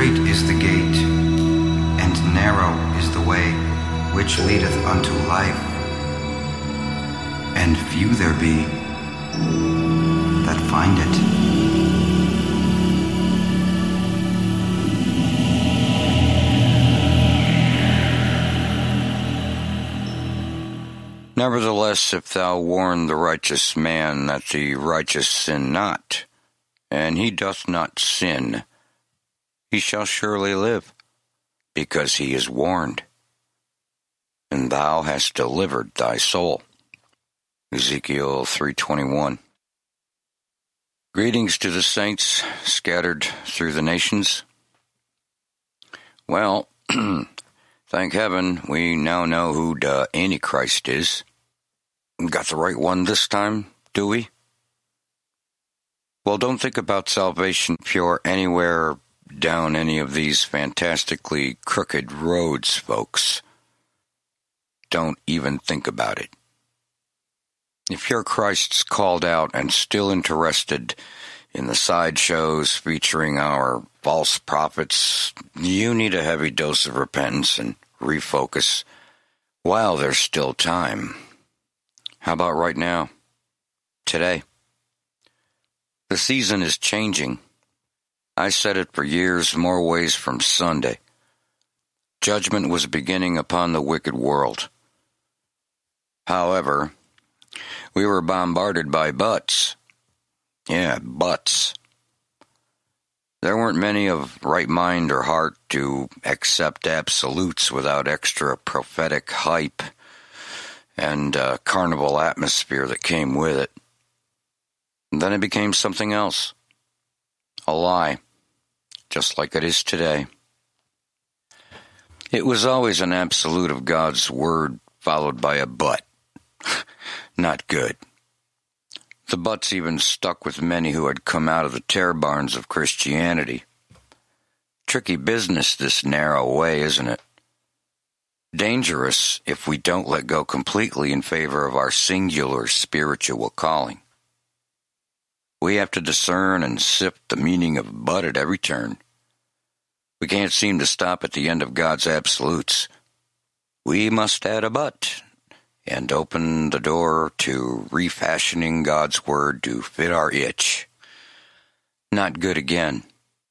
strait is the gate, and narrow is the way which leadeth unto life, and few there be that find it. Nevertheless, if thou warn the righteous man that the righteous sin not, and he doth not sin, he shall surely live, because he is warned, and thou hast delivered thy soul. Ezekiel 3:21. Greetings to the saints scattered through the nations. Well, thank heaven we now know who the Antichrist is. Got the right one this time, do we? Well, don't think about salvation if you're anywhere down any of these fantastically crooked roads, folks. Don't even think about it. If you're Christ's called out and still interested in the sideshows featuring our false prophets, you need a heavy dose of repentance and refocus while there's still time. How about right now? Today? The season is changing. I said it for years, more ways from Sunday. Judgment was beginning upon the wicked world. However, we were bombarded by buts. Yeah, buts. There weren't many of right mind or heart to accept absolutes without extra prophetic hype and carnival atmosphere that came with it. And then it became something else. A lie, just like it is today. It was always an absolute of God's word followed by a but. Not good. The buts even stuck with many who had come out of the tear barns of Christianity. Tricky business, this narrow way, isn't it? Dangerous if we don't let go completely in favor of our singular spiritual calling. We have to discern and sift the meaning of but at every turn. We can't seem to stop at the end of God's absolutes. We must add a but and open the door to refashioning God's word to fit our itch. Not good again.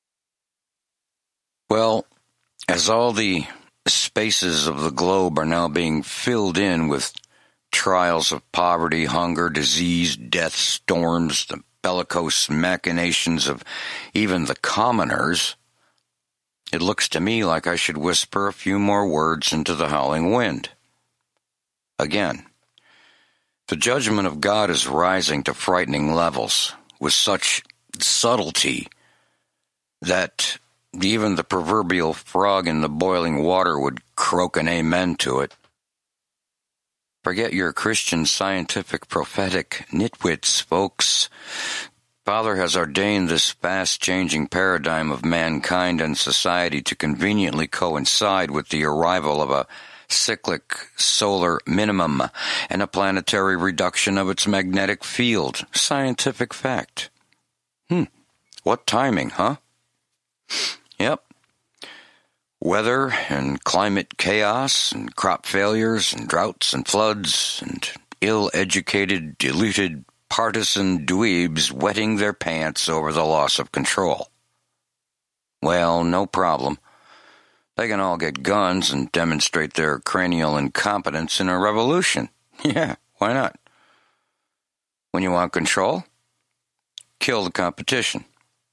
Well, as all the spaces of the globe are now being filled in with trials of poverty, hunger, disease, death, storms, the bellicose machinations of even the commoners, it looks to me like I should whisper a few more words into the howling wind. Again, the judgment of God is rising to frightening levels with such subtlety that even the proverbial frog in the boiling water would croak an amen to it. Forget your Christian scientific prophetic nitwits, folks. Father has ordained this fast-changing paradigm of mankind and society to conveniently coincide with the arrival of a cyclic solar minimum and a planetary reduction of its magnetic field. Scientific fact. What timing, huh? Yep. Weather and climate chaos and crop failures and droughts and floods and ill-educated, diluted, partisan dweebs wetting their pants over the loss of control. Well, no problem. They can all get guns and demonstrate their cranial incompetence in a revolution. Yeah, why not? When you want control, kill the competition.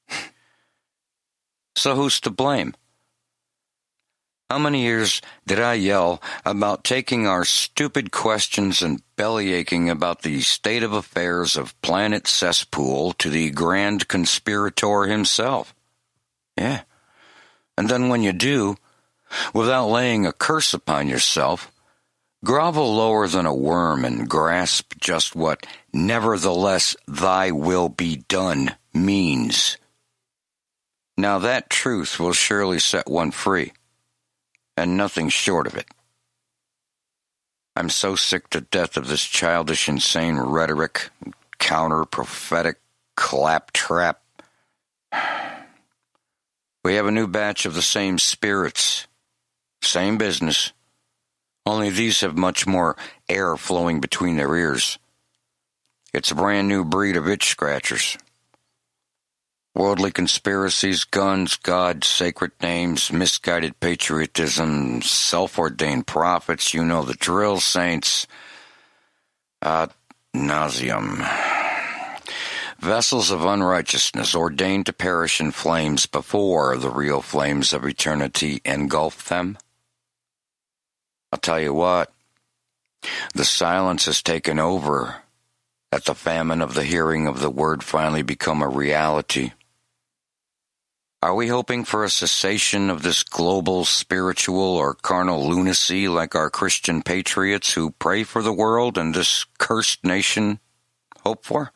So who's to blame? How many years did I yell about taking our stupid questions and bellyaching about the state of affairs of planet cesspool to the grand conspirator himself? Yeah. And then when you do, without laying a curse upon yourself, grovel lower than a worm and grasp just what nevertheless thy will be done means. Now that truth will surely set one free, and nothing short of it. I'm so sick to death of this childish, insane rhetoric, counter-prophetic claptrap. We have a new batch of the same spirits. Same business. Only these have much more air flowing between their ears. It's a brand new breed of itch scratchers. Worldly conspiracies, guns, God, sacred names, misguided patriotism, self-ordained prophets, you know the drill, saints. Ad nauseum. Vessels of unrighteousness ordained to perish in flames before the real flames of eternity engulf them. I'll tell you what, the silence has taken over, that the famine of the hearing of the word finally become a reality. Are we hoping for a cessation of this global spiritual or carnal lunacy like our Christian patriots who pray for the world and this cursed nation hope for?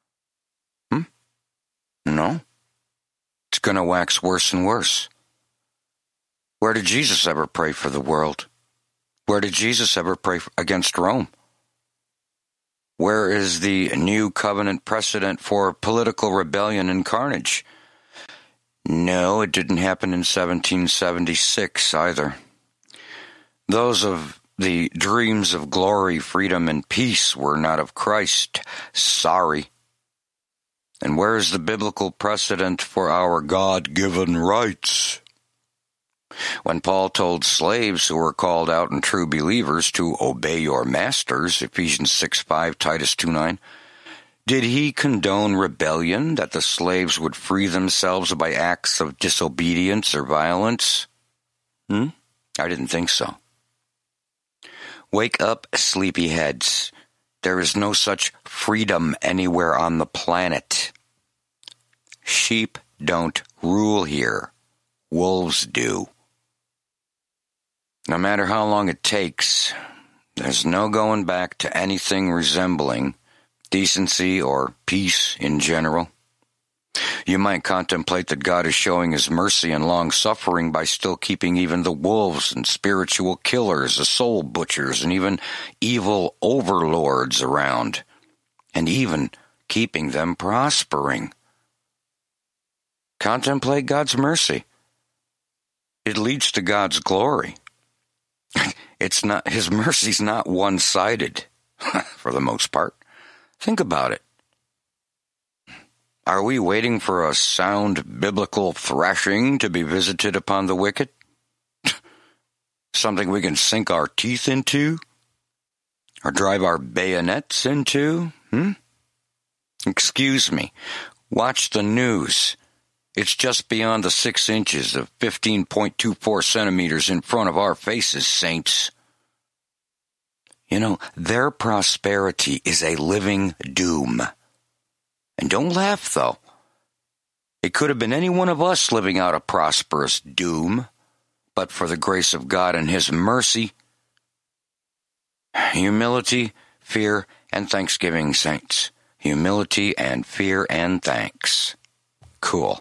No. It's going to wax worse and worse. Where did Jesus ever pray for the world? Where did Jesus ever pray against Rome? Where is the new covenant precedent for political rebellion and carnage? No, it didn't happen in 1776 either. Those of the dreams of glory, freedom, and peace were not of Christ. Sorry. And where is the biblical precedent for our God-given rights? When Paul told slaves who were called out and true believers to obey your masters, Ephesians 6:5, Titus 2:9, did he condone rebellion, that the slaves would free themselves by acts of disobedience or violence? I didn't think so. Wake up, sleepyheads. There is no such freedom anywhere on the planet. Sheep don't rule here. Wolves do. No matter how long it takes, there's no going back to anything resembling decency or peace in general. You might contemplate that God is showing his mercy and long-suffering by still keeping even the wolves and spiritual killers, the soul butchers, and even evil overlords around, and even keeping them prospering. Contemplate God's mercy. It leads to God's glory. His mercy's not one-sided, for the most part. Think about it. Are we waiting for a sound biblical thrashing to be visited upon the wicked? Something we can sink our teeth into? Or drive our bayonets into? Excuse me. Watch the news. It's just beyond the 6 inches of 15.24 centimeters in front of our faces, saints. You know, their prosperity is a living doom. And don't laugh, though. It could have been any one of us living out a prosperous doom, but for the grace of God and his mercy. Humility, fear, and thanksgiving, saints. Humility and fear and thanks. Cool.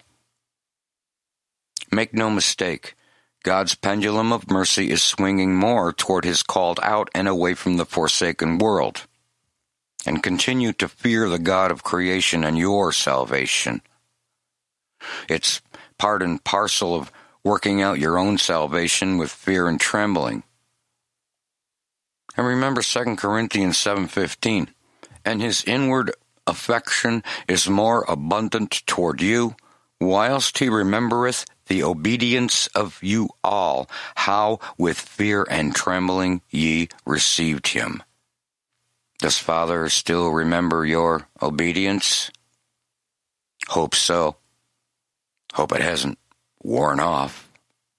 Make no mistake, God's pendulum of mercy is swinging more toward his called out and away from the forsaken world. And continue to fear the God of creation and your salvation. It's part and parcel of working out your own salvation with fear and trembling. And remember 2 Corinthians 7:15, and his inward affection is more abundant toward you, whilst he remembereth the obedience of you all, how with fear and trembling ye received him. Does Father still remember your obedience? Hope so. Hope it hasn't worn off.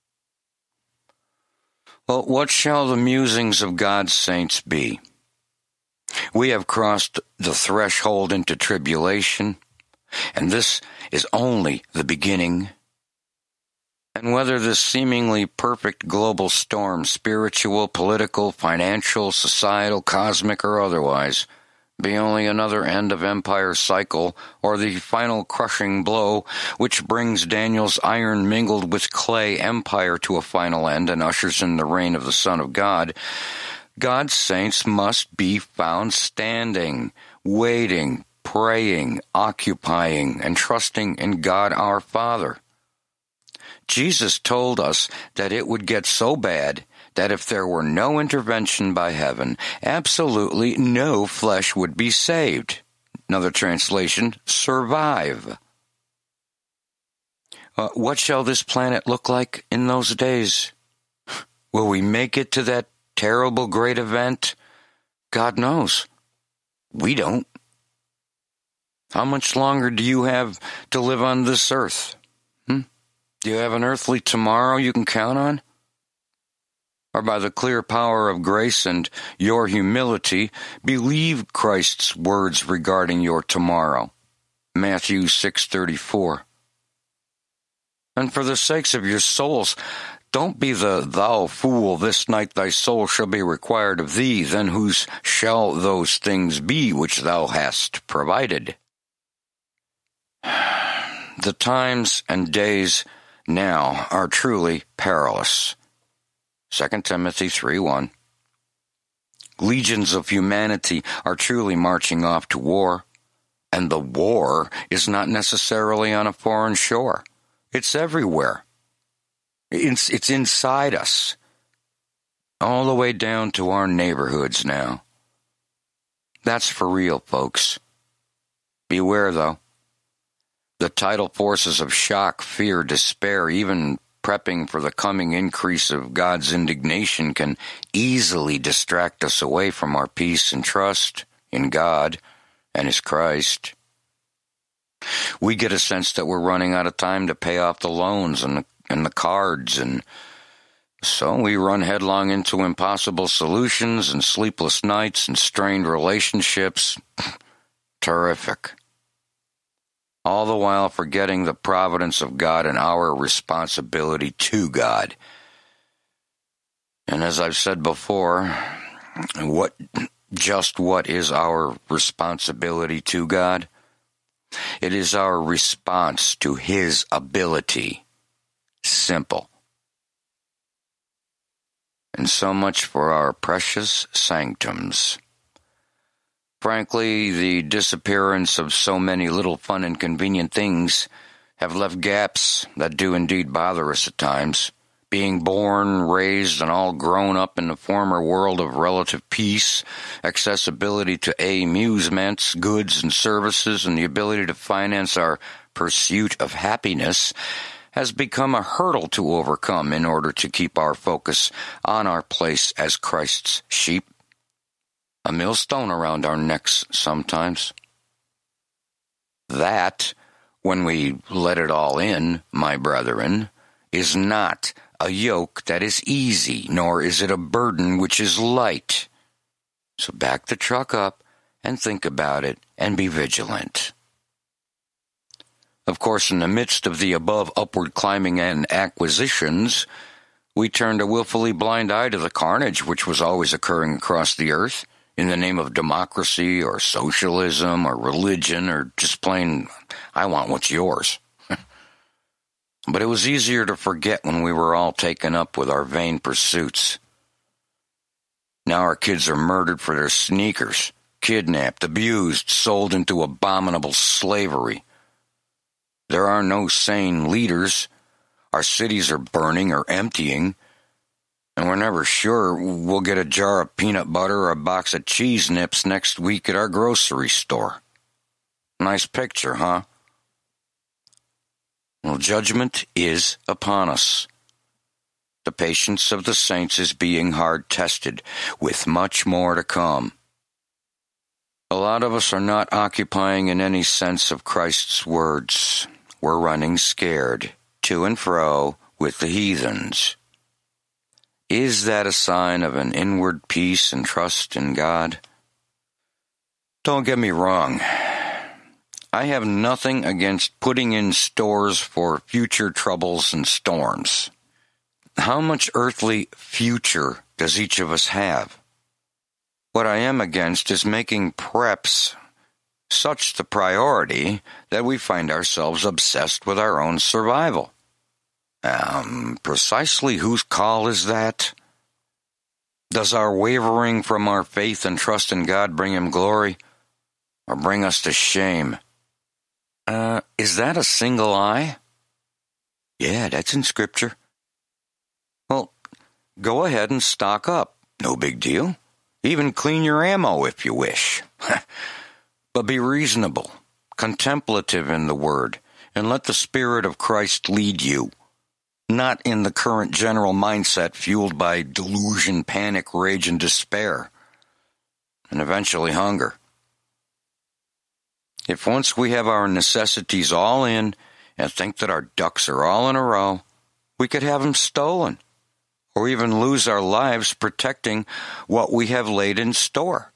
Well, what shall the musings of God's saints be? We have crossed the threshold into tribulation, and this is only the beginning. And whether this seemingly perfect global storm, spiritual, political, financial, societal, cosmic, or otherwise, be only another end of empire cycle, or the final crushing blow which brings Daniel's iron mingled with clay empire to a final end and ushers in the reign of the Son of God, God's saints must be found standing, waiting, praying, occupying, and trusting in God our Father. Jesus told us that it would get so bad that if there were no intervention by heaven, absolutely no flesh would be saved. Another translation, survive. What shall this planet look like in those days? Will we make it to that terrible great event? God knows. We don't. How much longer do you have to live on this earth? Do you have an earthly tomorrow you can count on? Or by the clear power of grace and your humility, believe Christ's words regarding your tomorrow. Matthew 6:34. And for the sakes of your souls, don't be the thou fool, this night thy soul shall be required of thee, then whose shall those things be which thou hast provided? The times and days now are truly perilous. 2 Timothy 3:1. Legions of humanity are truly marching off to war, and the war is not necessarily on a foreign shore. It's everywhere. It's inside us, all the way down to our neighborhoods now. That's for real, folks. Beware, though. The tidal forces of shock, fear, despair, even prepping for the coming increase of God's indignation can easily distract us away from our peace and trust in God and His Christ. We get a sense that we're running out of time to pay off the loans and the cards, and so we run headlong into impossible solutions and sleepless nights and strained relationships. Terrific. All the while forgetting the providence of God and our responsibility to God. And as I've said before, what is our responsibility to God? It is our response to His ability. Simple. And so much for our precious sanctums. Frankly, the disappearance of so many little fun and convenient things have left gaps that do indeed bother us at times. Being born, raised, and all grown up in the former world of relative peace, accessibility to amusements, goods and services, and the ability to finance our pursuit of happiness has become a hurdle to overcome in order to keep our focus on our place as Christ's sheep. A millstone around our necks sometimes. That, when we let it all in, my brethren, is not a yoke that is easy, nor is it a burden which is light. So back the truck up and think about it and be vigilant. Of course, in the midst of the above upward climbing and acquisitions, we turned a willfully blind eye to the carnage which was always occurring across the earth in the name of democracy or socialism or religion or just plain, I want what's yours. But it was easier to forget when we were all taken up with our vain pursuits. Now our kids are murdered for their sneakers, kidnapped, abused, sold into abominable slavery. There are no sane leaders. Our cities are burning or emptying, and we're never sure we'll get a jar of peanut butter or a box of cheese nips next week at our grocery store. Nice picture, huh? Well, judgment is upon us. The patience of the saints is being hard tested, with much more to come. A lot of us are not occupying in any sense of Christ's words. We're running scared, to and fro, with the heathens. Is that a sign of an inward peace and trust in God? Don't get me wrong. I have nothing against putting in stores for future troubles and storms. How much earthly future does each of us have? What I am against is making preps such the priority that we find ourselves obsessed with our own survival. Precisely whose call is that? Does our wavering from our faith and trust in God bring Him glory or bring us to shame? Is that a single eye? Yeah, that's in Scripture. Well, go ahead and stock up. No big deal. Even clean your ammo if you wish. But be reasonable, contemplative in the Word, and let the Spirit of Christ lead you, not in the current general mindset fueled by delusion, panic, rage, and despair, and eventually hunger. If once we have our necessities all in and think that our ducks are all in a row, we could have them stolen, or even lose our lives protecting what we have laid in store.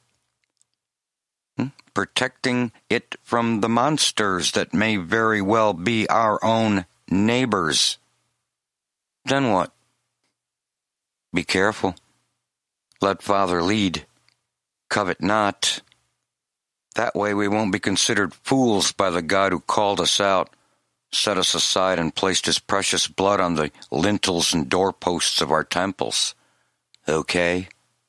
Protecting it from the monsters that may very well be our own neighbors. Then what? Be careful. Let Father lead. Covet not. That way we won't be considered fools by the God who called us out, set us aside, and placed His precious blood on the lintels and doorposts of our temples. Okay?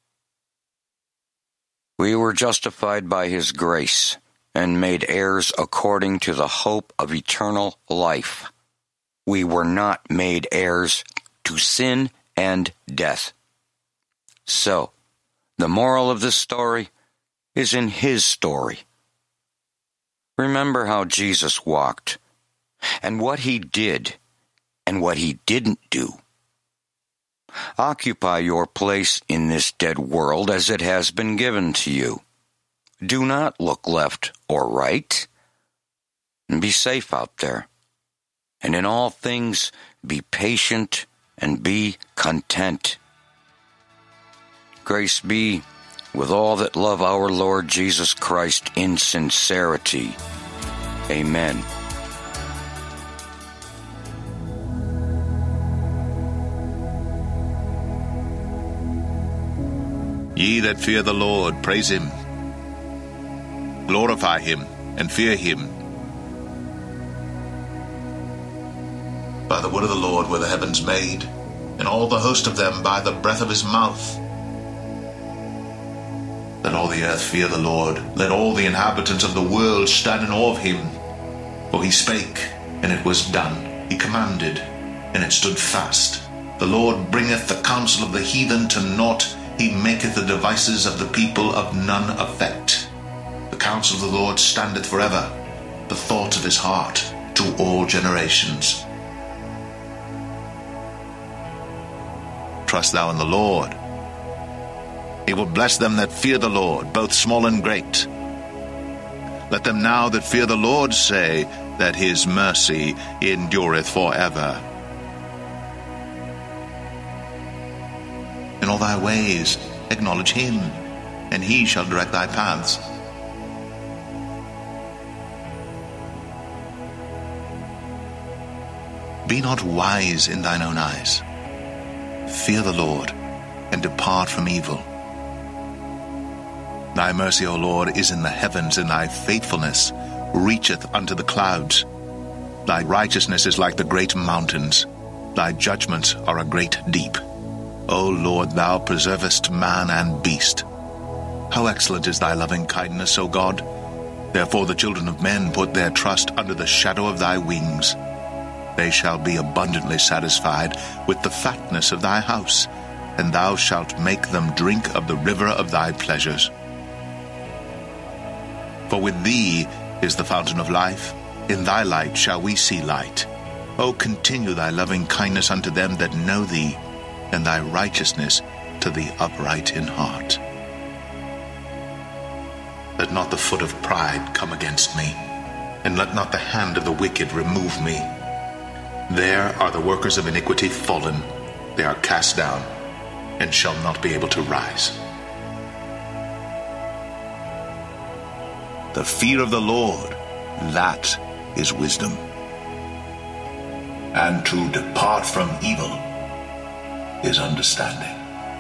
We were justified by His grace and made heirs according to the hope of eternal life. We were not made heirs to sin and death. So, the moral of this story is in His story. Remember how Jesus walked, and what He did, and what He didn't do. Occupy your place in this dead world as it has been given to you. Do not look left or right. And be safe out there. And in all things, be patient and be content. Grace be with all that love our Lord Jesus Christ in sincerity. Amen. Ye that fear the Lord, praise Him. Glorify Him and fear Him. By the word of the Lord were the heavens made, and all the host of them by the breath of His mouth. Let all the earth fear the Lord. Let all the inhabitants of the world stand in awe of Him. For He spake, and it was done. He commanded, and it stood fast. The Lord bringeth the counsel of the heathen to naught. He maketh the devices of the people of none effect. The counsel of the Lord standeth forever, the thoughts of His heart to all generations. Trust thou in the Lord. He will bless them that fear the Lord, both small and great. Let them now that fear the Lord say that His mercy endureth forever. In all thy ways acknowledge Him, and He shall direct thy paths. Be not wise in thine own eyes. Fear the Lord, and depart from evil. Thy mercy, O Lord, is in the heavens, and thy faithfulness reacheth unto the clouds. Thy righteousness is like the great mountains. Thy judgments are a great deep. O Lord, thou preservest man and beast. How excellent is thy loving kindness, O God! Therefore the children of men put their trust under the shadow of thy wings. They shall be abundantly satisfied with the fatness of thy house, and thou shalt make them drink of the river of thy pleasures. For with thee is the fountain of life. In thy light shall we see light. O continue thy loving kindness unto them that know thee, and thy righteousness to the upright in heart. Let not the foot of pride come against me, and let not the hand of the wicked remove me. There are the workers of iniquity fallen. They are cast down, and shall not be able to rise. The fear of the Lord, that is wisdom. And to depart from evil is understanding.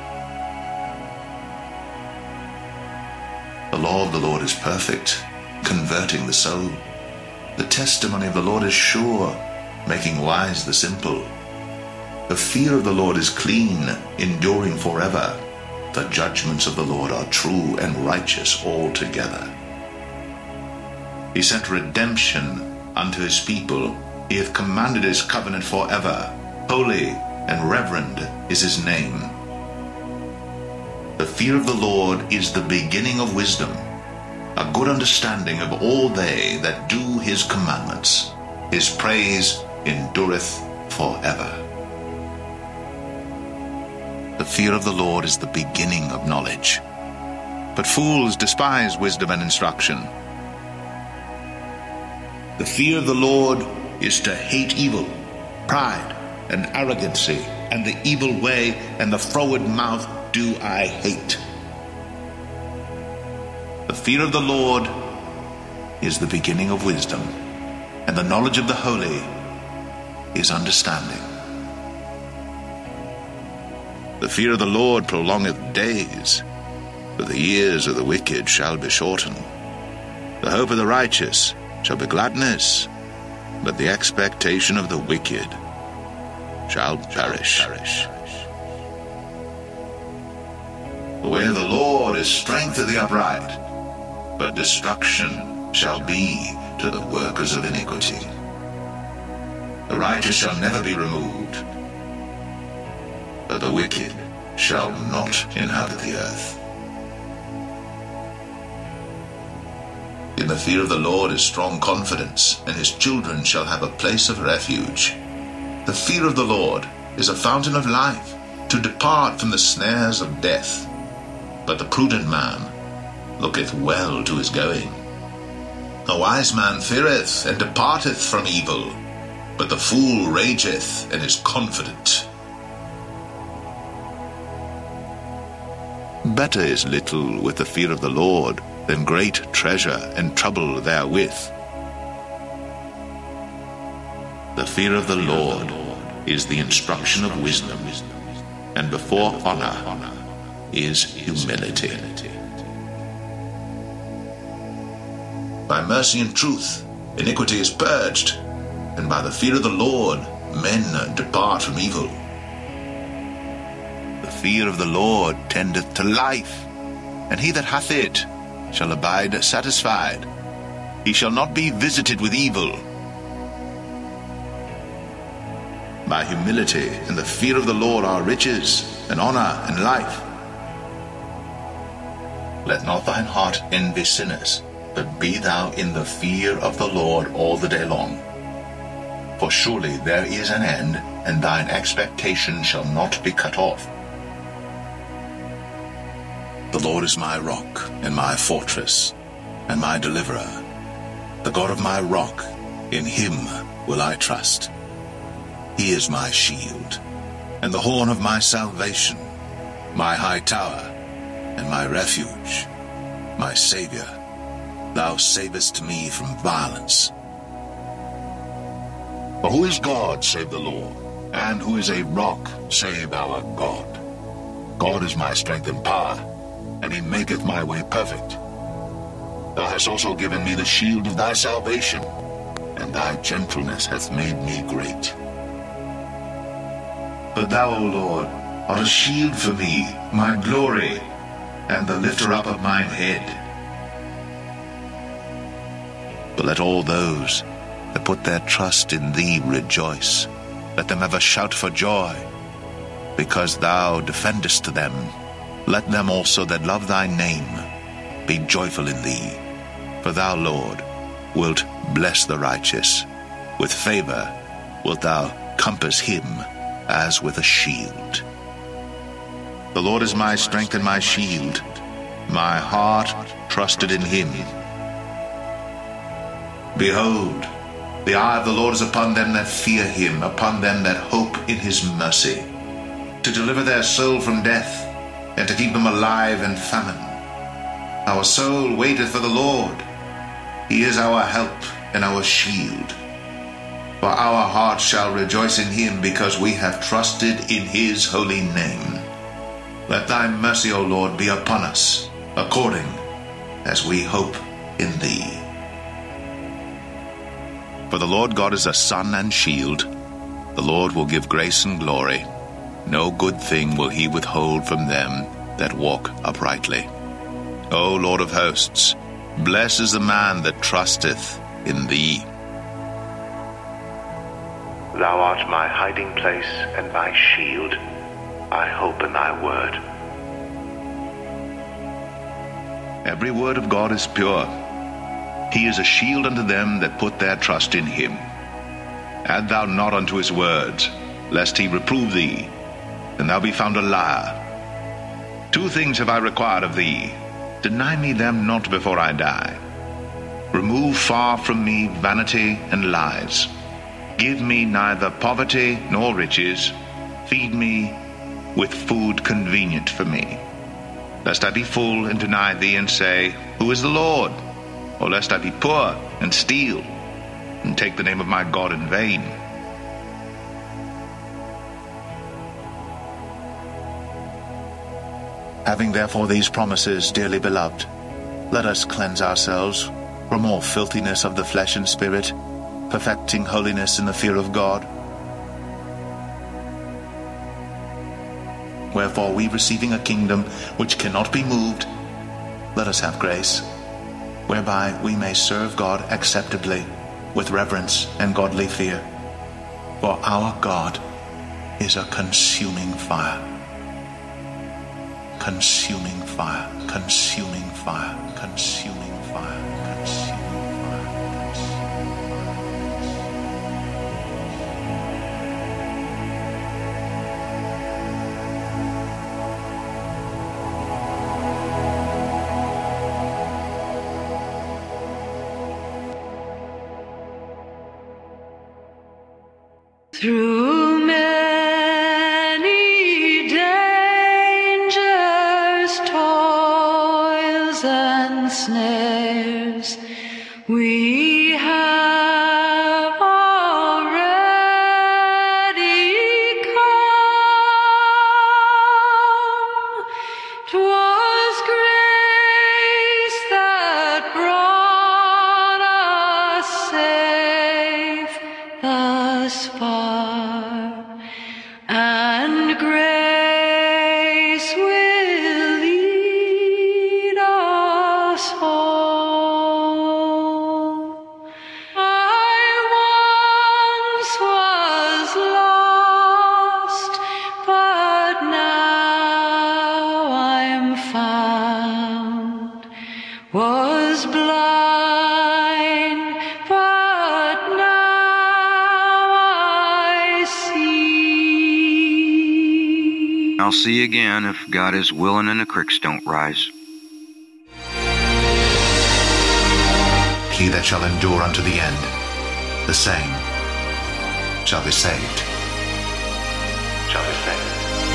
The law of the Lord is perfect, converting the soul. The testimony of the Lord is sure, making wise the simple. The fear of the Lord is clean, enduring forever. The judgments of the Lord are true and righteous altogether. He sent redemption unto his people, He hath commanded his covenant forever. Holy and reverend is his name. The fear of the Lord is the beginning of wisdom, a good understanding of all they that do his commandments. His praise endureth forever. The fear of the Lord is the beginning of knowledge, but fools despise wisdom and instruction. The fear of the Lord is to hate evil, pride and arrogancy, and the evil way and the froward mouth do I hate. The fear of the Lord is the beginning of wisdom, and the knowledge of the holy is understanding. The fear of the Lord prolongeth days, but the years of the wicked shall be shortened. The hope of the righteous shall be gladness, but the expectation of the wicked shall perish. The way of the Lord is strength to the upright, but destruction shall be to the workers of iniquity. The righteous shall never be removed, but the wicked shall not inhabit the earth. In the fear of the Lord is strong confidence, and his children shall have a place of refuge. The fear of the Lord is a fountain of life, to depart from the snares of death. But the prudent man looketh well to his going. A wise man feareth and departeth from evil, but the fool rageth and is confident. Better is little with the fear of the Lord than great treasure and trouble therewith. The fear of the Lord is the instruction of wisdom, and before honor is humility. By mercy and truth iniquity is purged, and by the fear of the Lord men depart from evil. The fear of the Lord tendeth to life, and he that hath it shall abide satisfied. He shall not be visited with evil. By humility and the fear of the Lord are riches, and honor, and life. Let not thine heart envy sinners, but be thou in the fear of the Lord all the day long. For surely there is an end, and thine expectation shall not be cut off. The Lord is my rock, and my fortress, and my deliverer. The God of my rock, in him will I trust. He is my shield, and the horn of my salvation, my high tower, and my refuge, my Savior. Thou savest me from violence. For who is God save the Lord? And who is a rock save our God? God is my strength and power, and he maketh my way perfect. Thou hast also given me the shield of thy salvation, and thy gentleness hath made me great. But thou, O Lord, art a shield for me, my glory, and the lifter up of mine head. But let all those that put their trust in thee rejoice. Let them ever shout for joy, because thou defendest them. Let them also that love thy name be joyful in thee. For thou, Lord, wilt bless the righteous. With favor wilt thou compass him as with a shield. The Lord is my strength and my shield. My heart trusted in him. Behold, the eye of the Lord is upon them that fear him, upon them that hope in his mercy, to deliver their soul from death, and to keep them alive in famine. Our soul waiteth for the Lord. He is our help and our shield. For our heart shall rejoice in him, because we have trusted in his holy name. Let thy mercy, O Lord, be upon us, according as we hope in thee. For the Lord God is a sun and shield. The Lord will give grace and glory. No good thing will he withhold from them that walk uprightly. O Lord of hosts, blessed is the man that trusteth in thee. Thou art my hiding place and my shield. I hope in thy word. Every word of God is pure. He is a shield unto them that put their trust in him. Add thou not unto his words, lest he reprove thee, and thou be found a liar. 2 things have I required of thee. Deny me them not before I die. Remove far from me vanity and lies. Give me neither poverty nor riches. Feed me with food convenient for me. Lest I be full and deny thee and say, Who is the Lord? Or lest I be poor and steal and take the name of my God in vain. Having therefore these promises, dearly beloved, let us cleanse ourselves from all filthiness of the flesh and spirit, perfecting holiness in the fear of God. Wherefore we, receiving a kingdom which cannot be moved, let us have grace, whereby we may serve God acceptably, with reverence and godly fear. For our God is a consuming fire. Consuming fire, consuming fire, consuming fire, consuming fire. Through many dangers, toils, and snares, we have already come. 'Twas grace that brought us safe thus far, and grace will lead us home. I once was lost, but now I'm found. Was blind, but now I see. I'll see you again if God is willing and the creeks don't rise. He that shall endure unto the end, the same shall be saved. Shall be saved.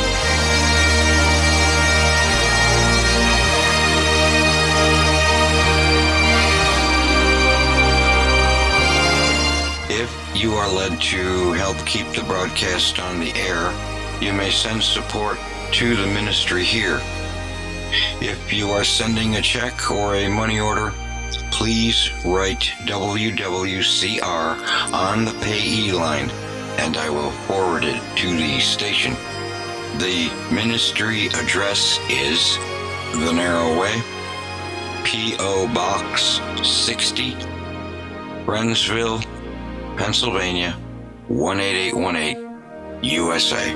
If you are led to help keep the broadcast on the air, you may send support to the ministry here. If you are sending a check or a money order, please write WWCR on the payee line, and I will forward it to the station. The ministry address is The Narrow Way, P.O. Box 60, Friendsville, Pennsylvania, 18818, USA.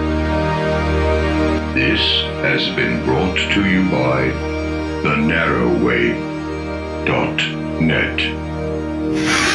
This has been brought to you by TheNarrowWay.net.